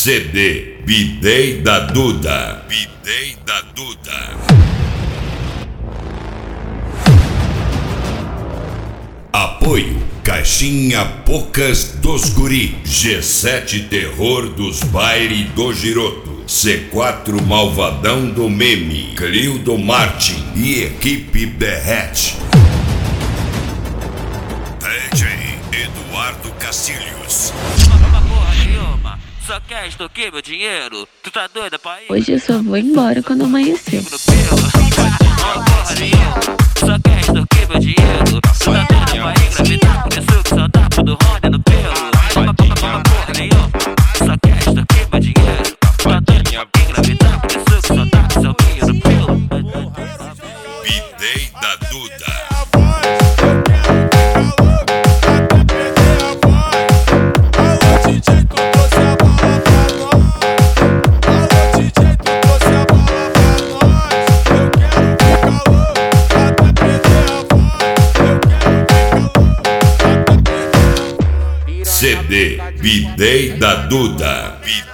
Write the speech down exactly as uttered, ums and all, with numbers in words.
C D Bidei da Duda. Bidei da Duda. Apoio Caixinha Poucas dos Guri, G sete Terror dos Baile do Giroto, C quatro Malvadão do Meme, Clildo Martin e equipe Berrete. D J Eduardo Cacilhos. Uma porra nenhuma, só quer extorquir meu dinheiro. Tu tá doida pra ir? Hoje eu só vou embora quando amanhecer. Uma porra nenhuma, só quer extorquir meu dinheiro. Tu tá doida pra engravidar, por isso que só dá tudo roda no pelo. Uma porra nenhuma, só quer extorquir meu dinheiro. Tu tá doida pra engravidar, por isso que só dá seu milho no pelo. Bidei da Duda. C D Bidei da Duda.